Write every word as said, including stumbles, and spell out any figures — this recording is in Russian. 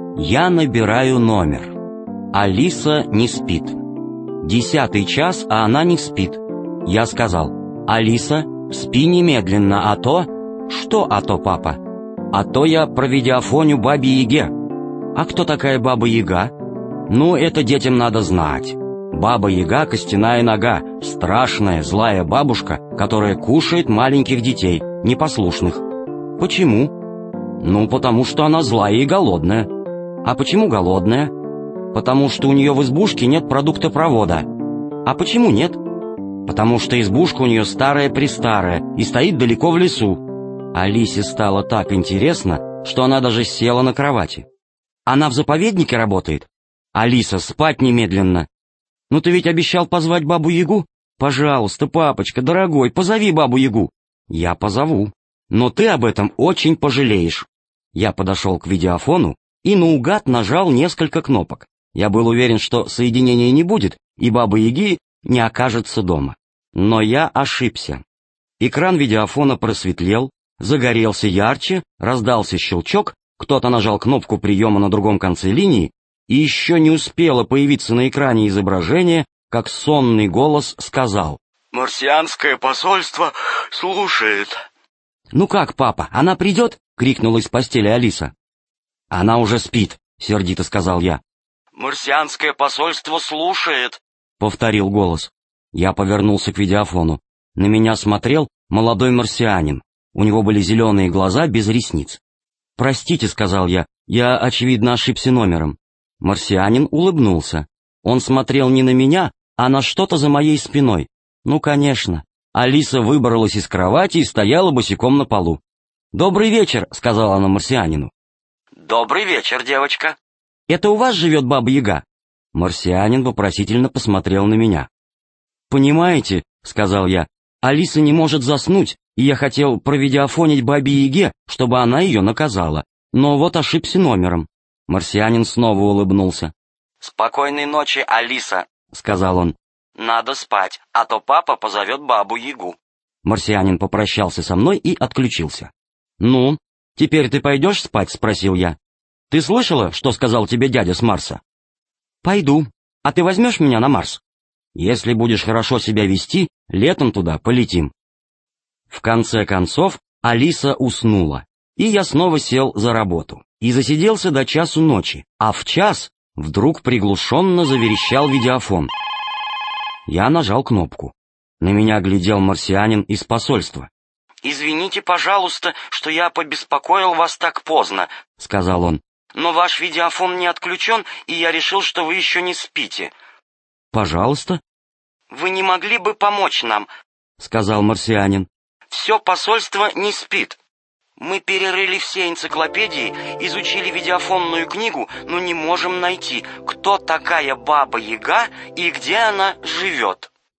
Я набираю номер. Алиса не спит. Десятый час, а она не спит. Я сказал: «Алиса, спи немедленно, а то...» «Что а то, папа?» «А то я провидеофоню Бабе-Яге». «А кто такая Баба-Яга?» «Ну, это детям надо знать. Баба-Яга — костяная нога, страшная, злая бабушка, которая кушает маленьких детей, непослушных». «Почему?» «Ну, потому что она злая и голодная». «А почему голодная?» «Потому что у нее в избушке нет продуктопровода». «А почему нет?» «Потому что избушка у нее старая-престарая и стоит далеко в лесу». Алисе стало так интересно, что она даже села на кровати. «Она в заповеднике работает?» «Алиса, спать немедленно!» «Ну ты ведь обещал позвать Бабу-Ягу?» «Пожалуйста, папочка, дорогой, позови Бабу-Ягу». «Я позову. Но ты об этом очень пожалеешь». Я подошел к видеофону и наугад нажал несколько кнопок. Я был уверен, что соединения не будет, и Бабы-Яги не окажется дома. Но я ошибся. Экран видеофона просветлел, загорелся ярче, раздался щелчок, кто-то нажал кнопку приема на другом конце линии, и еще не успело появиться на экране изображение, как сонный голос сказал: «Марсианское посольство слушает». «Ну как, папа, она придет?» — крикнула из постели Алиса. «Она уже спит», — сердито сказал я. «Марсианское посольство слушает», — повторил голос. Я повернулся к видеофону. На меня смотрел молодой марсианин. У него были зеленые глаза без ресниц. «Простите», — сказал я, — «я, очевидно, ошибся номером». Марсианин улыбнулся. Он смотрел не на меня, а на что-то за моей спиной. Ну, конечно. Алиса выбралась из кровати и стояла босиком на полу. «Добрый вечер», — сказала она марсианину. «Добрый вечер, девочка». «Это у вас живет Баба-Яга?» Марсианин вопросительно посмотрел на меня. «Понимаете», — сказал я, — «Алиса не может заснуть, и я хотел провидеофонить Бабе-Яге, чтобы она ее наказала. Но вот ошибся номером». Марсианин снова улыбнулся. «Спокойной ночи, Алиса», — сказал он. «Надо спать, а то папа позовет Бабу-Ягу». Марсианин попрощался со мной и отключился. «Ну, теперь ты пойдешь спать?» — спросил я. «Ты слышала, что сказал тебе дядя с Марса?» «Пойду. А ты возьмешь меня на Марс?» «Если будешь хорошо себя вести, летом туда полетим». В конце концов Алиса уснула, и я снова сел за работу и засиделся до часу ночи, а в час вдруг приглушенно заверещал видеофон. Я нажал кнопку. На меня глядел марсианин из посольства. «Извините, пожалуйста, что я побеспокоил вас так поздно», — сказал он. «Но ваш видеофон не отключен, и я решил, что вы еще не спите». «Пожалуйста». «Вы не могли бы помочь нам?» — сказал марсианин. «Все посольство не спит. Мы перерыли все энциклопедии, изучили видеофонную книгу, но не можем найти, кто такая Баба-Яга и где она живет».